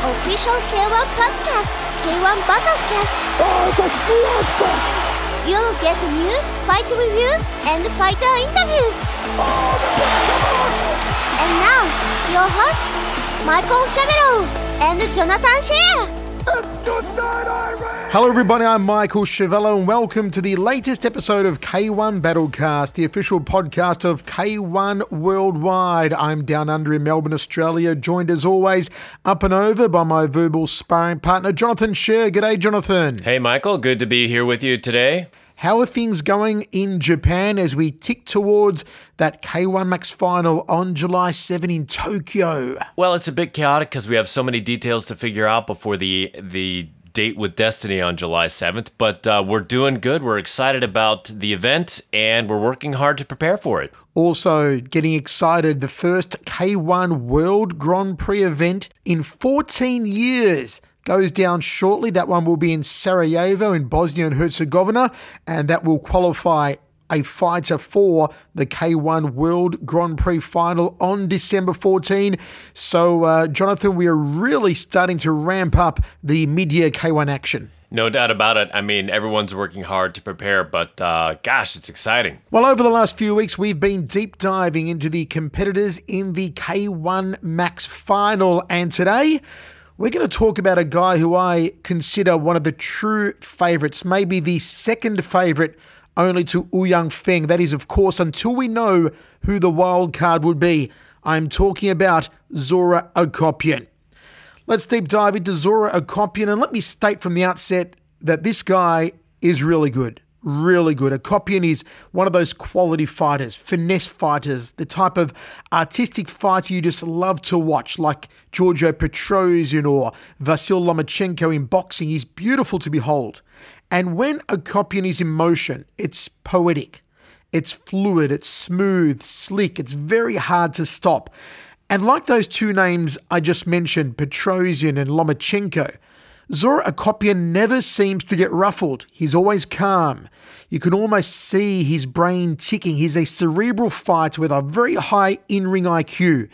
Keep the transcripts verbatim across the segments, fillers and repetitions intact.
official K one podcast, K one Battlecast. Oh, it's a slugfest! You'll get news, fight reviews, and fighter interviews. Oh, the best of awesome! And now, your hosts, Michael Chavero and Jonathan Shea. It's good night, Irene! Hello everybody, I'm Michael Chavello and welcome to the latest episode of K one Battlecast, the official podcast of K one Worldwide. I'm down under in Melbourne, Australia, joined as always up and over by my verbal sparring partner, Jonathan Shea. G'day, Jonathan. Hey Michael, good to be here with you today. How are things going in Japan as we tick towards that K one Max final on July seventh in Tokyo? Well, it's a bit chaotic because we have so many details to figure out before the the date with Destiny on July seventh, but uh, we're doing good. We're excited about the event and we're working hard to prepare for it. Also getting excited, the first K one World Grand Prix event in fourteen years goes down shortly. That one will be in Sarajevo in Bosnia and Herzegovina, and that will qualify a fighter for the K one World Grand Prix final on December fourteenth. So, uh, Jonathan, we are really starting to ramp up the mid-year K one action. No doubt about it. I mean, everyone's working hard to prepare, but uh, gosh, it's exciting. Well, over the last few weeks, we've been deep diving into the competitors in the K one Max final, and today we're going to talk about a guy who I consider one of the true favourites, maybe the second favourite only to Ouyang Feng. That is, of course, until we know who the wild card would be. I'm talking about Zora Akopyan. Let's deep dive into Zora Akopyan, and let me state from the outset that this guy is really good. Really good. Akopyan is one of those quality fighters, finesse fighters, the type of artistic fighter you just love to watch, like Giorgio Petrosian or Vasyl Lomachenko in boxing. He's beautiful to behold. And when Akopyan is in motion, it's poetic, it's fluid, it's smooth, slick, it's very hard to stop. And like those two names I just mentioned, Petrosian and Lomachenko, Zora Akopyan never seems to get ruffled. He's always calm. You can almost see his brain ticking. He's a cerebral fighter with a very high in-ring I Q.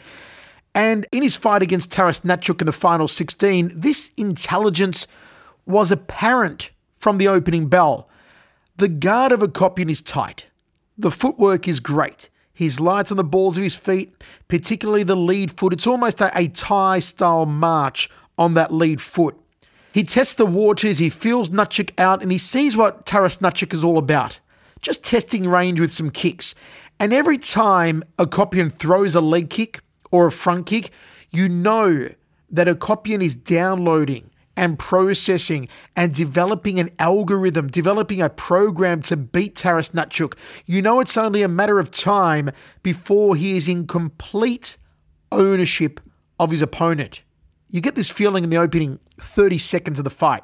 And in his fight against Taras Natchuk in the final sixteen, this intelligence was apparent from the opening bell. The guard of Akopyan is tight. The footwork is great. He's light on the balls of his feet, particularly the lead foot. It's almost a, a Thai-style march on that lead foot. He tests the waters, he feels Natchuk out, and he sees what Taras Natchuk is all about. Just testing range with some kicks. And every time Akopyan throws a leg kick or a front kick, you know that Akopyan is downloading and processing and developing an algorithm, developing a program to beat Taras Natchuk. You know it's only a matter of time before he is in complete ownership of his opponent. You get this feeling in the opening thirty seconds of the fight.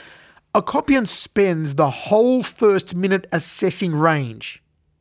Akopyan spends the whole first minute assessing range.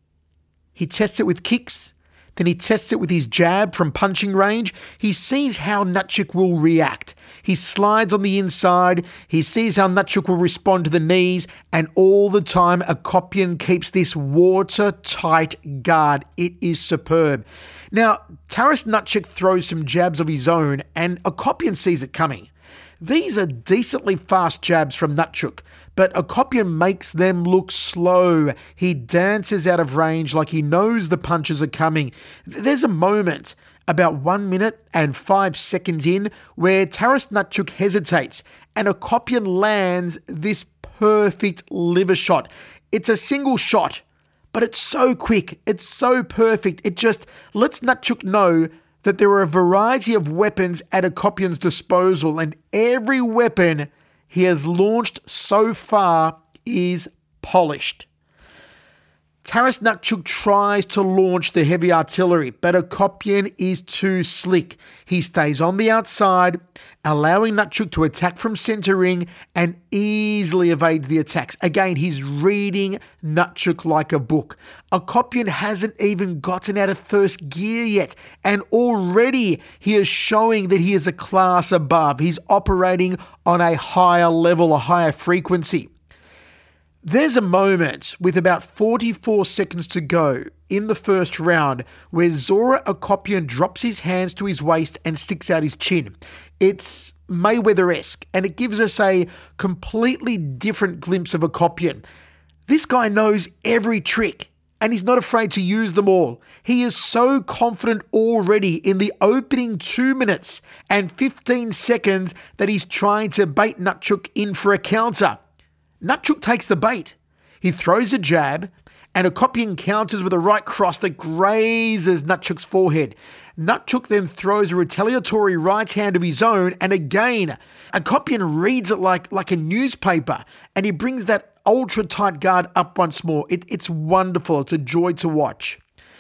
He tests it with kicks, then he tests it with his jab from punching range. He sees how Natchuk will react. He slides on the inside, he sees how Natchuk will respond to the knees, and all the time Akopyan keeps this watertight guard. It is superb. Now, Taras Natchuk throws some jabs of his own, and Akopyan sees it coming. These are decently fast jabs from Natchuk, but Akopyan makes them look slow. He dances out of range like he knows the punches are coming. There's a moment about one minute and five seconds in where Taras Natchuk hesitates, and Akopyan lands this perfect liver shot. It's a single shot, but it's so quick, it's so perfect. It just lets Natchuk know that there are a variety of weapons at Akopyan's disposal, and every weapon he has launched so far is polished. Taras Natchuk tries to launch the heavy artillery, but Akopyan is too slick. He stays on the outside, allowing Natchuk to attack from center ring and easily evades the attacks. Again, he's reading Natchuk like a book. Akopyan hasn't even gotten out of first gear yet, and already he is showing that he is a class above. He's operating on a higher level, a higher frequency. There's a moment with about forty-four seconds to go in the first round where Zora Akopian drops his hands to his waist and sticks out his chin. It's Mayweather-esque, and it gives us a completely different glimpse of Akopian. This guy knows every trick, and he's not afraid to use them all. He is so confident already in the opening two minutes and fifteen seconds that he's trying to bait Natchuk in for a counter. Natchuk takes the bait. He throws a jab, and Akopian counters with a right cross that grazes Natchuk's forehead. Natchuk then throws a retaliatory right hand of his own, and again, Akopian reads it like, like a newspaper, and he brings that ultra-tight guard up once more. It, it's wonderful. It's a joy to watch.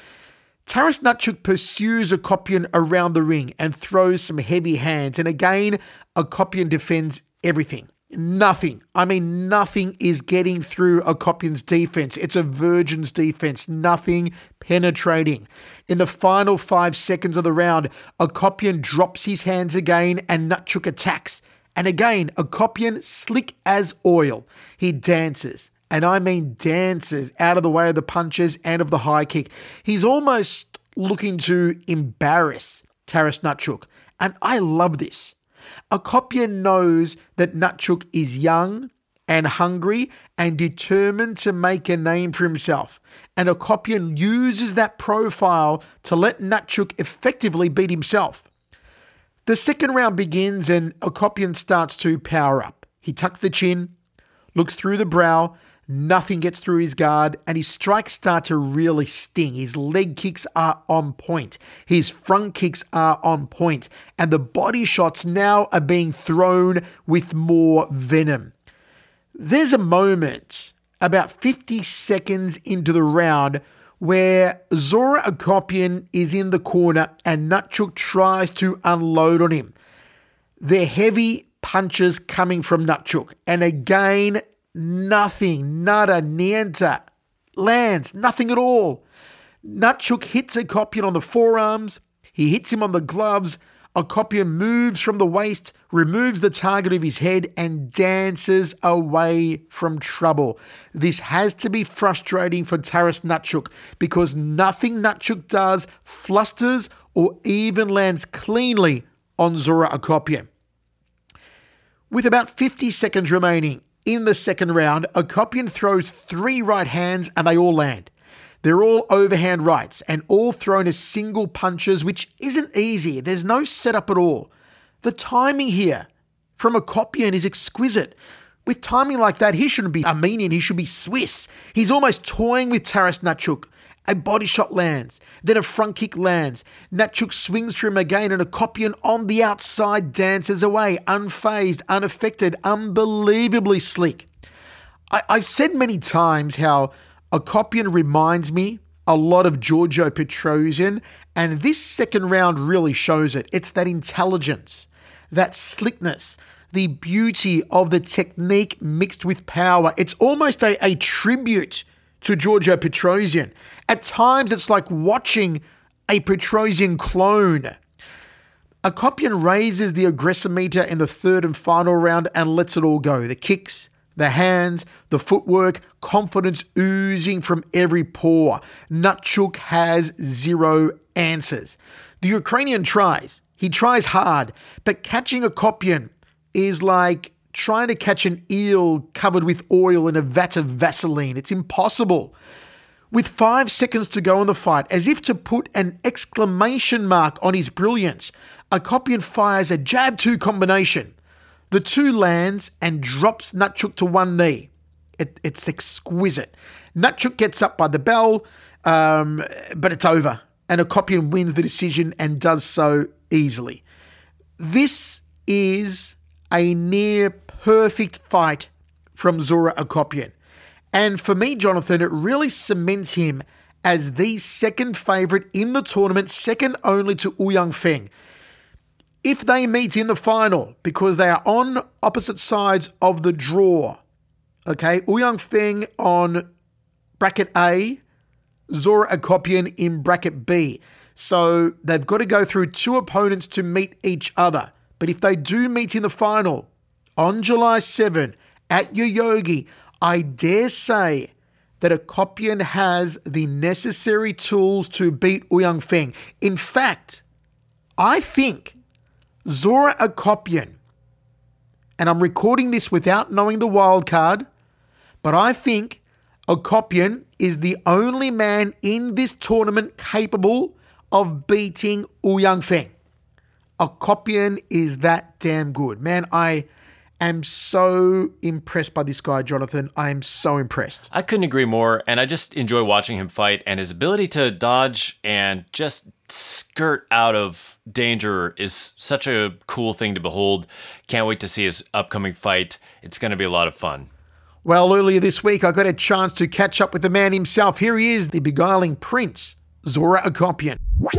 Taras Natchuk pursues Akopian around the ring and throws some heavy hands, and again, Akopian defends everything. Nothing, I mean nothing is getting through Akopian's defense. It's a virgin's defense, nothing penetrating. In the final five seconds of the round, Akopian drops his hands again and Natchuk attacks. And again, Akopian, slick as oil. He dances, and I mean dances, out of the way of the punches and of the high kick. He's almost looking to embarrass Taras Natchuk, and I love this. Akopian knows that Natchuk is young and hungry and determined to make a name for himself. And Akopian uses that profile to let Natchuk effectively beat himself. The second round begins and Akopian starts to power up. He tucks the chin, looks through the brow, nothing gets through his guard, and his strikes start to really sting. His leg kicks are on point. His front kicks are on point. And the body shots now are being thrown with more venom. There's a moment about fifty seconds into the round where Zora Akopian is in the corner and Natchuk tries to unload on him. They're heavy punches coming from Natchuk. And again, nothing, nada, niente, lands, nothing at all. Natchuk hits Akopian on the forearms. He hits him on the gloves. Akopian moves from the waist, removes the target of his head, and dances away from trouble. This has to be frustrating for Taras Natchuk because nothing Natchuk does flusters or even lands cleanly on Zora Akopian. With about fifty seconds remaining in the second round, Akopian throws three right hands and they all land. They're all overhand rights and all thrown as single punches, which isn't easy. There's no setup at all. The timing here from Akopian is exquisite. With timing like that, he shouldn't be Armenian, he should be Swiss. He's almost toying with Taras Natchuk. A body shot lands, then a front kick lands. Natchuk swings for him again and Akopian on the outside dances away, unfazed, unaffected, unbelievably slick. I- I've said many times how Akopian reminds me a lot of Giorgio Petrosian, and this second round really shows it. It's that intelligence, that slickness, the beauty of the technique mixed with power. It's almost a, a tribute to Giorgio Petrosian. At times, it's like watching a Petrosian clone. Akopian raises the aggressor meter in the third and final round and lets it all go. The kicks, the hands, the footwork, confidence oozing from every pore. Natchuk has zero answers. The Ukrainian tries. He tries hard, but catching Akopian is like trying to catch an eel covered with oil in a vat of Vaseline. It's impossible. With five seconds to go in the fight, as if to put an exclamation mark on his brilliance, Akopian fires a jab-two combination. The two lands and drops Natchuk to one knee. It, it's exquisite. Natchuk gets up by the bell, um, but it's over. And Akopian wins the decision and does so easily. This is a near perfect fight from Zora Akopian. And for me, Jonathan, it really cements him as the second favourite in the tournament, second only to Ouyang Feng. If they meet in the final, because they are on opposite sides of the draw, okay, Ouyang Feng on bracket A, Zora Akopian in bracket B. So they've got to go through two opponents to meet each other. But if they do meet in the final on July seventh at Yoyogi, I dare say that Akopian has the necessary tools to beat Ouyang Feng. In fact, I think Zora Akopian, and I'm recording this without knowing the wild card, but I think Akopian is the only man in this tournament capable of beating Ouyang Feng. Akopian is that damn good. Man, I am so impressed by this guy, Jonathan. I am so impressed. I couldn't agree more, and I just enjoy watching him fight, and his ability to dodge and just skirt out of danger is such a cool thing to behold. Can't wait to see his upcoming fight. It's going to be a lot of fun. Well, earlier this week, I got a chance to catch up with the man himself. Here he is, the beguiling prince, Zora Akopian.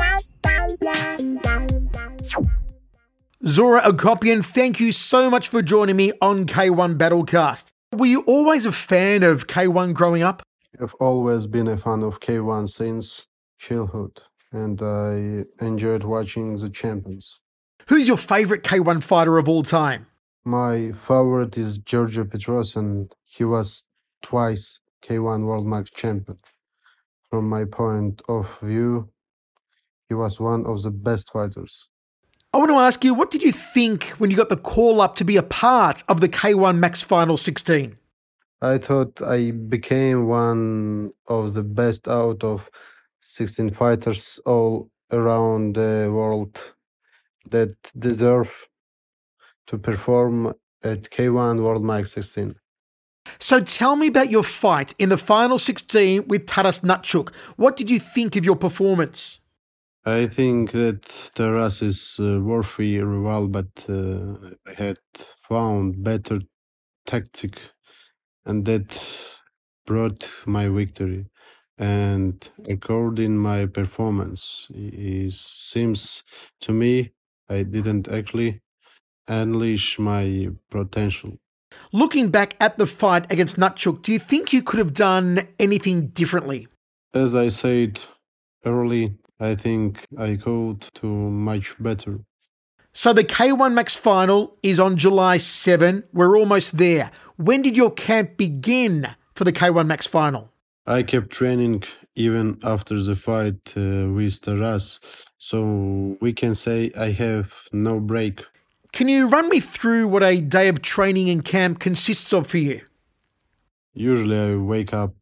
Zora Akopian, thank you so much for joining me on K one Battlecast. Were you always a fan of K one growing up? I've always been a fan of K one since childhood, and I enjoyed watching the champions. Who's your favourite K one fighter of all time? My favorite is Giorgio Petrosyan. He was twice K one World Max champion. From my point of view, he was one of the best fighters. I want to ask you, what did you think when you got the call up to be a part of the K one Max Final sixteen? I thought I became one of the best out of sixteen fighters all around the world that deserve to perform at K one World Max sixteen. So tell me about your fight in the Final sixteen with Taras Natchuk. What did you think of your performance? I think that Taras is a worthy rival, but uh, I had found better tactic, and that brought my victory. And according my performance, it seems to me I didn't actually unleash my potential. Looking back at the fight against Natchuk, do you think you could have done anything differently? As I said early, I think I could do much better. So the K one Max Final is on July seventh. We're almost there. When did your camp begin for the K one Max Final? I kept training even after the fight uh, with Taras, so we can say I have no break. Can you run me through what a day of training in camp consists of for you? Usually I wake up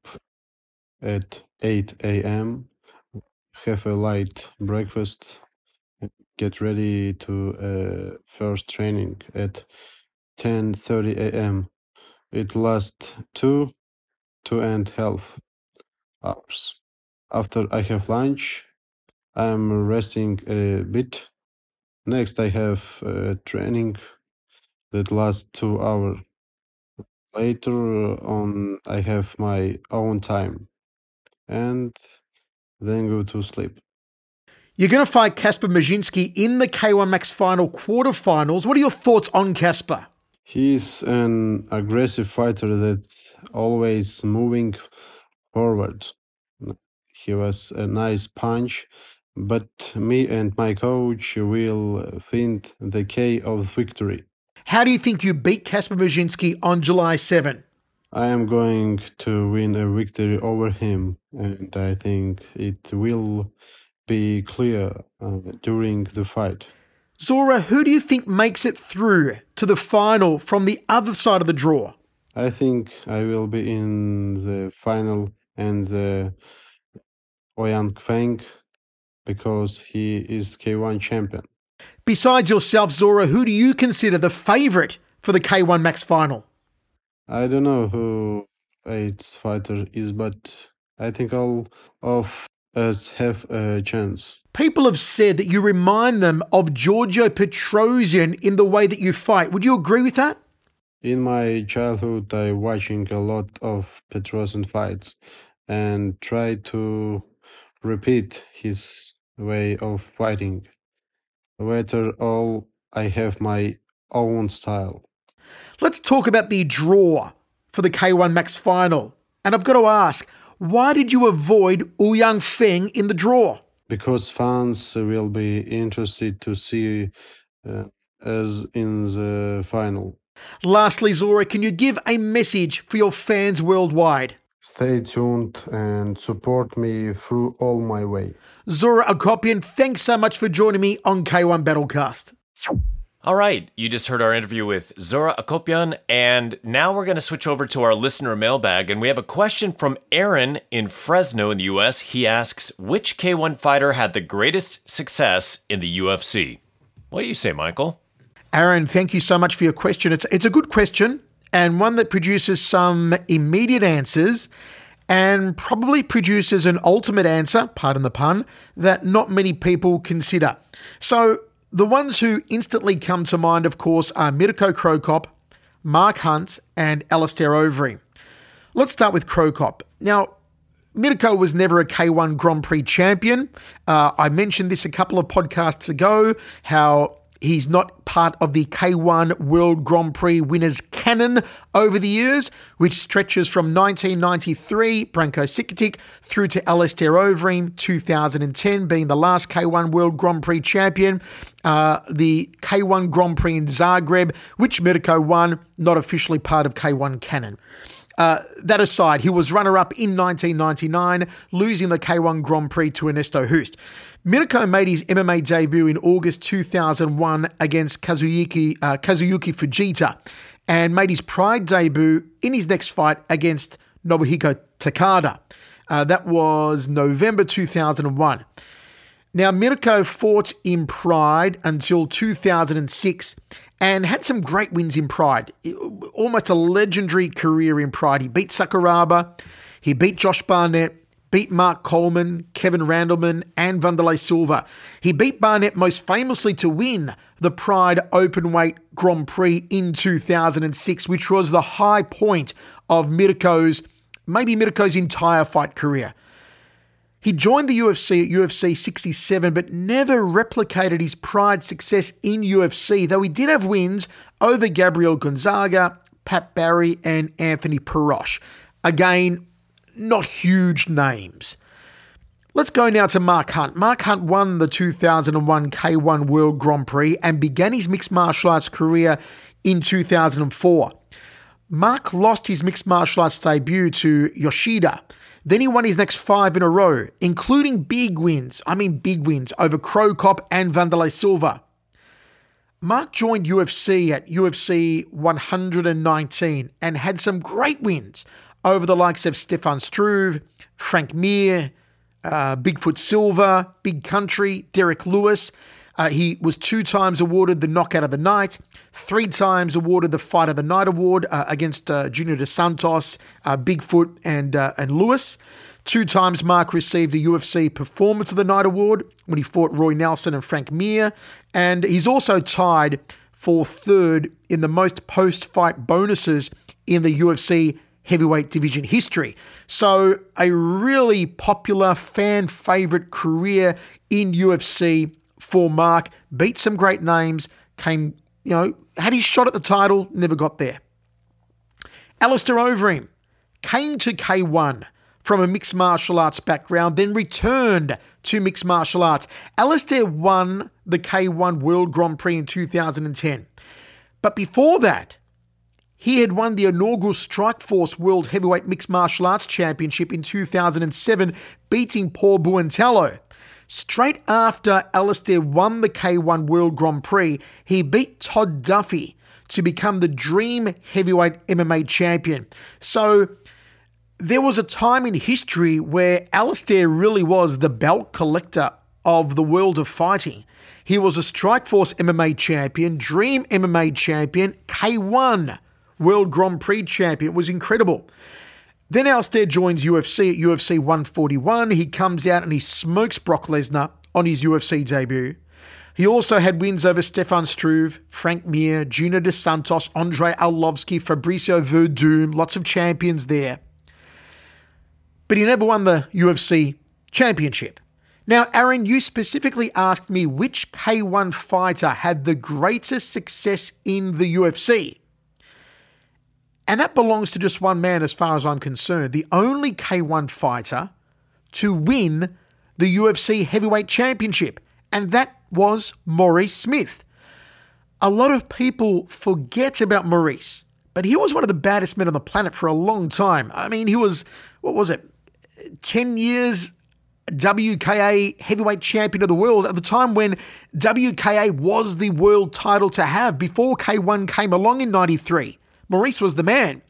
at eight a.m., have a light breakfast, get ready to uh, first training at ten thirty a.m. It lasts two, two and a half hours. After I have lunch, I'm resting a bit. Next, I have uh, training that lasts two hours. Later on, I have my own time and then go to sleep. You're going to fight Kasper Maszynski in the K one Max Final quarterfinals. What are your thoughts on Kasper? He's an aggressive fighter that always moving forward. He was a nice punch, but me and my coach will find the key of victory. How do you think you beat Kasper Maszynski on July seventh? I am going to win a victory over him, and I think it will be clear uh, during the fight. Zora, who do you think makes it through to the final from the other side of the draw? I think I will be in the final and the Ouyang Feng because he is K one champion. Besides yourself, Zora, who do you consider the favourite for the K one Max Final? I don't know who its fighter is, but I think all of us have a chance. People have said that you remind them of Giorgio Petrosyan in the way that you fight. Would you agree with that? In my childhood, I watching a lot of Petrosyan fights and try to repeat his way of fighting. Later, all I have my own style. Let's talk about the draw for the K one Max Final. And I've got to ask, why did you avoid Ouyang Feng in the draw? Because fans will be interested to see uh, us in the final. Lastly, Zora, can you give a message for your fans worldwide? Stay tuned and support me through all my way. Zora Akopian, thanks so much for joining me on K one Battlecast. All right, you just heard our interview with Zora Akopian, and now we're going to switch over to our listener mailbag, and we have a question from Aaron in Fresno in the U S. He asks, which K one fighter had the greatest success in the U F C? What do you say, Michael? Aaron, thank you so much for your question. It's, it's a good question, and one that produces some immediate answers, and probably produces an ultimate answer, pardon the pun, that not many people consider. So, the ones who instantly come to mind, of course, are Mirko Cro Cop, Mark Hunt, and Alistair Overeem. Let's start with Cro Cop. Now, Mirko was never a K one Grand Prix champion. Uh, I mentioned this a couple of podcasts ago, how he's not part of the K one World Grand Prix winners canon over the years, which stretches from nineteen ninety-three, Branko Cikatic, through to Alistair Overeem, two thousand ten, being the last K one World Grand Prix champion. Uh, the K one Grand Prix in Zagreb, which Mirko won, not officially part of K one canon. Uh, that aside, he was runner-up in nineteen ninety-nine, losing the K one Grand Prix to Ernesto Hoost. Mirko made his M M A debut in August two thousand one against Kazuyuki, uh, Kazuyuki Fujita, and made his Pride debut in his next fight against Nobuhiko Takada. Uh, that was November two thousand one. Now, Mirko fought in Pride until two thousand six and had some great wins in Pride. Almost a legendary career in Pride. He beat Sakuraba, he beat Josh Barnett, beat Mark Coleman, Kevin Randleman, and Wanderlei Silva. He beat Barnett most famously to win the Pride Openweight Grand Prix in two thousand six, which was the high point of Mirko's, maybe Mirko's entire fight career. He joined the U F C at U F C sixty-seven, but never replicated his Pride success in U F C, though he did have wins over Gabriel Gonzaga, Pat Barry, and Anthony Perosh. Again, not huge names. Let's go now to Mark Hunt. Mark Hunt won the two thousand one K one World Grand Prix and began his mixed martial arts career in two thousand four. Mark lost his mixed martial arts debut to Yoshida. Then he won his next five in a row, including big wins, I mean big wins, over Cro Cop and Wanderlei Silva. Mark joined U F C at U F C one nineteen and had some great wins over the likes of Stefan Struve, Frank Mir, uh, Bigfoot Silva, Big Country, Derek Lewis. Uh, he was two times awarded the Knockout of the Night, three times awarded the Fight of the Night award uh, against uh, Junior Dos Santos, uh, Bigfoot, and uh, and Lewis. Two times Mark received the U F C Performance of the Night award when he fought Roy Nelson and Frank Mir. And he's also tied for third in the most post-fight bonuses in the U F C heavyweight division history. So a really popular fan favorite career in U F C for Mark. Beat some great names, came, you know, had his shot at the title, never got there. Alistair Overeem came to K one from a mixed martial arts background, then returned to mixed martial arts. Alistair won the K one World Grand Prix in two thousand ten. But before that, he had won the inaugural Strikeforce World Heavyweight Mixed Martial Arts Championship in two thousand seven, beating Paul Buentello. Straight after Alistair won the K one World Grand Prix, he beat Todd Duffy to become the Dream Heavyweight M M A champion. So there was a time in history where Alistair really was the belt collector of the world of fighting. He was a Strikeforce M M A champion, Dream M M A champion, K one World Grand Prix champion. It was incredible. Then Alistair joins U F C at U F C one forty-one. He comes out and he smokes Brock Lesnar on his U F C debut. He also had wins over Stefan Struve, Frank Mir, Junior Dos Santos, Andrei Arlovsky, Fabricio Verdum, lots of champions there. But he never won the U F C championship. Now, Aaron, you specifically asked me which K one fighter had the greatest success in the U F C. And that belongs to just one man as far as I'm concerned. The only K one fighter to win the U F C Heavyweight Championship. And that was Maurice Smith. a lot of people forget about Maurice, but he was one of the baddest men on the planet for a long time. I mean, he was, what was it, ten years W K A heavyweight champion of the world at the time when W K A was the world title to have before K one came along in ninety-three. Maurice was the man.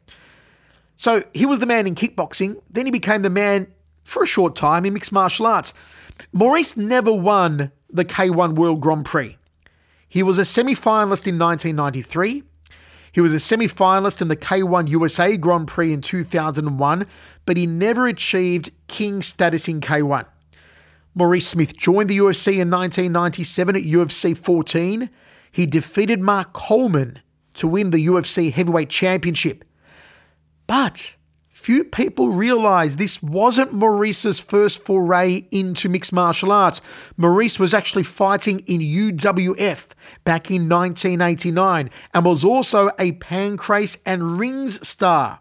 So he was the man in kickboxing. Then he became the man for a short time in mixed martial arts. Maurice never won the K one World Grand Prix. He was a semi-finalist in nineteen ninety-three. He was a semi-finalist in the K one U S A Grand Prix in two thousand one, but he never achieved king status in K one. Maurice Smith joined the U F C in nineteen ninety-seven at U F C fourteen. He defeated Mark Coleman to win the U F C Heavyweight Championship. But few people realise this wasn't Maurice's first foray into mixed martial arts. Maurice was actually fighting in U W F back in nineteen eighty-nine and was also a Pancrase and Rings star.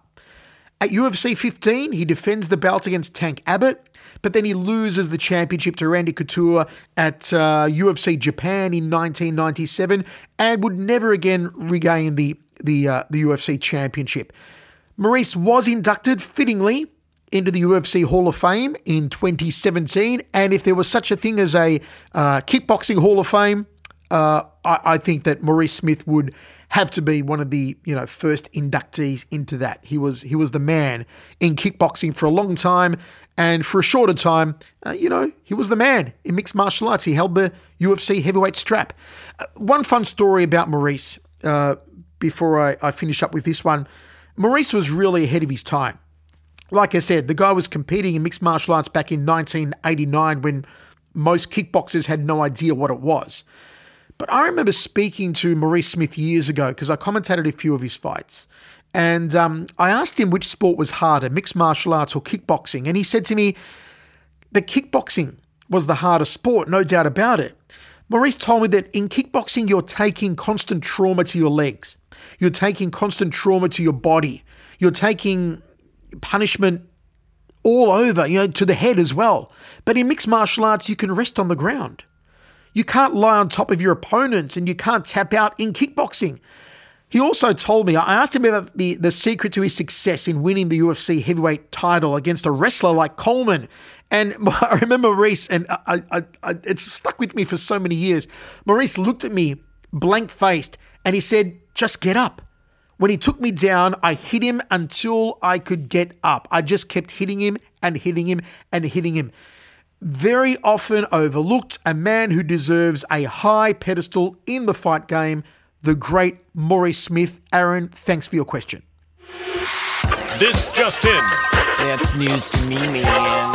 At U F C fifteen, he defends the belt against Tank Abbott, but then he loses the championship to Randy Couture at uh, U F C Japan in nineteen ninety-seven and would never again regain the, the, uh, the U F C championship. Maurice was inducted, fittingly, into the U F C Hall of Fame in twenty seventeen, and if there was such a thing as a uh, kickboxing Hall of Fame, uh, I, I think that Maurice Smith would have to be one of the you know first inductees into that. He was he was the man in kickboxing for a long time, and for a shorter time, uh, you know, he was the man in mixed martial arts. He held the U F C heavyweight strap. Uh, one fun story about Maurice, uh, before I, I finish up with this one. Maurice was really ahead of his time. Like I said, the guy was competing in mixed martial arts back in nineteen eighty-nine when most kickboxers had no idea what it was. But I remember speaking to Maurice Smith years ago because I commentated a few of his fights. And um, I asked him which sport was harder, mixed martial arts or kickboxing. And he said to me, the kickboxing was the harder sport, no doubt about it. Maurice told me that in kickboxing, you're taking constant trauma to your legs. You're taking constant trauma to your body. You're taking punishment all over, you know, to the head as well. But in mixed martial arts, you can rest on the ground. You can't lie on top of your opponents and you can't tap out in kickboxing. He also told me, I asked him about the, the secret to his success in winning the U F C heavyweight title against a wrestler like Coleman. And I remember Maurice, and I, I, I, it's stuck with me for so many years. Maurice looked at me blank-faced and he said, just get up. When he took me down, I hit him until I could get up. I just kept hitting him and hitting him and hitting him. Very often overlooked, a man who deserves a high pedestal in the fight game, the great Maurice Smith. Aaron, thanks for your question. This just in. That's news to me, man.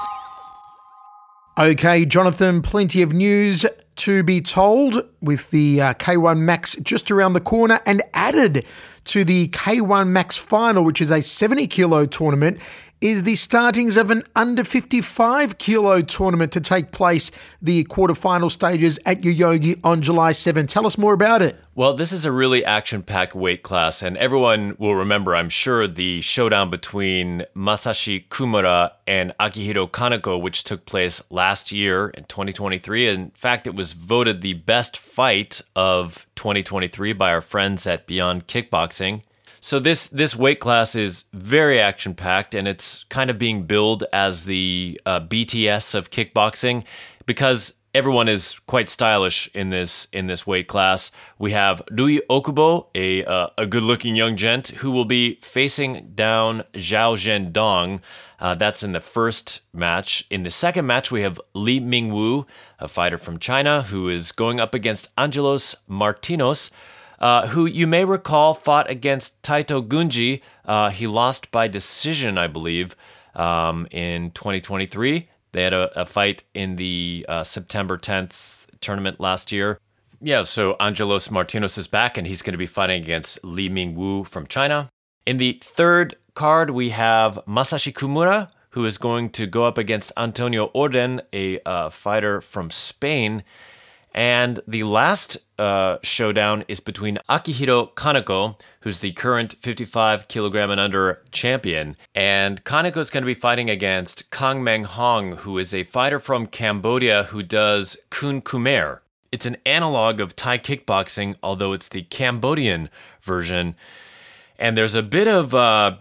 Okay, Jonathan, plenty of news to be told with the uh, K one Max just around the corner and added to the K one Max final, which is a seventy kilo tournament, is the startings of an under fifty-five kilo tournament to take place, the quarterfinal stages at Yoyogi on July seventh. Tell us more about it. Well, this is a really action-packed weight class, and everyone will remember, I'm sure, the showdown between Masashi Kumura and Akihiro Kaneko, which took place last year in twenty twenty-three. In fact, it was voted the best fight of twenty twenty-three by our friends at Beyond Kickboxing. So this this weight class is very action-packed, and it's kind of being billed as the uh, B T S of kickboxing because everyone is quite stylish in this in this weight class. We have Rui Okubo, a uh, a good-looking young gent, who will be facing down Zhao Zhendong. Uh, that's in the first match. In the second match, we have Li Mingwu, a fighter from China, who is going up against Angelos Martinos, Uh, who you may recall fought against Taito Gunji. Uh, he lost by decision, I believe, um, in twenty twenty-three. They had a, a fight in the uh, September tenth tournament last year. Yeah, so Angelos Martinos is back, and he's going to be fighting against Li Mingwu from China. In the third card, we have Masashi Kumura, who is going to go up against Antonio Orden, a uh, fighter from Spain. And the last uh, showdown is between Akihiro Kaneko, who's the current fifty-five kilogram and under champion, and Kaneko is going to be fighting against Kang Meng Hong, who is a fighter from Cambodia who does Kun Khmer. It's an analog of Thai kickboxing, although it's the Cambodian version. And there's a bit of, uh,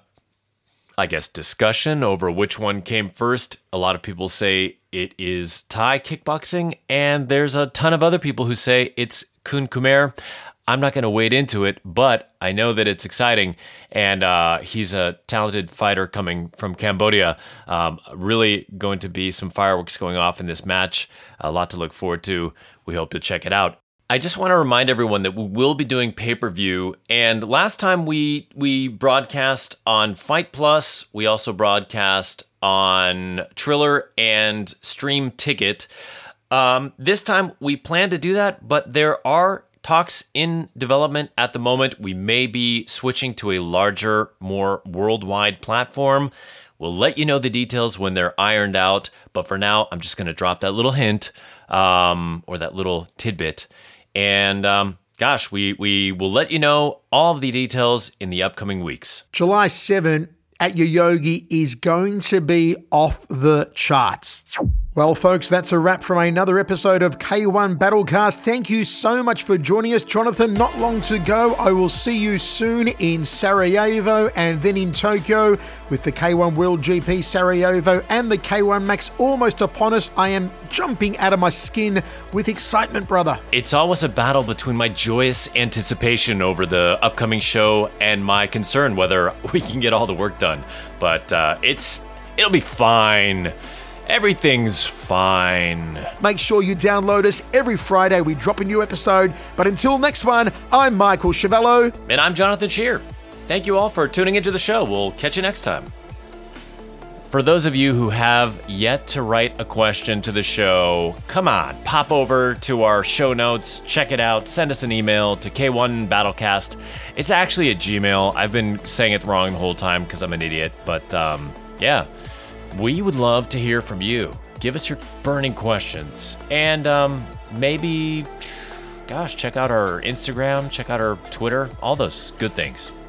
I guess, discussion over which one came first. A lot of people say it is Thai kickboxing, and there's a ton of other people who say it's Kun Khmer. I'm not going to wade into it, but I know that it's exciting, and uh, he's a talented fighter coming from Cambodia. Um, really going to be some fireworks going off in this match. A lot to look forward to. We hope you'll check it out. I just want to remind everyone that we will be doing pay-per-view, and last time we we broadcast on Fight Plus. We also broadcast on Triller and Stream Ticket. Um, this time we plan to do that, but there are talks in development at the moment. We may be switching to a larger, more worldwide platform. We'll let you know the details when they're ironed out, but for now, I'm just going to drop that little hint um, or that little tidbit. And um, gosh, we, we will let you know all of the details in the upcoming weeks. July seventh at Yoyogi is going to be off the charts. Well, folks, that's a wrap from another episode of K one Battlecast. Thank you so much for joining us. Jonathan, not long to go. I will see you soon in Sarajevo and then in Tokyo with the K one World G P Sarajevo and the K one Max almost upon us. I am jumping out of my skin with excitement, brother. It's always a battle between my joyous anticipation over the upcoming show and my concern whether we can get all the work done. But uh, it's it'll be fine. Everything's fine. Make sure you download us. Every Friday we drop a new episode. But until next one, I'm Michael Chavello. And I'm Jonathan Shear. Thank you all for tuning into the show. We'll catch you next time. For those of you who have yet to write a question to the show, come on, pop over to our show notes, check it out, send us an email to K one Battlecast. It's actually a Gmail. I've been saying it wrong the whole time because I'm an idiot. But um, yeah. We would love to hear from you. Give us your burning questions. And um, maybe, gosh, check out our Instagram, check out our Twitter, all those good things.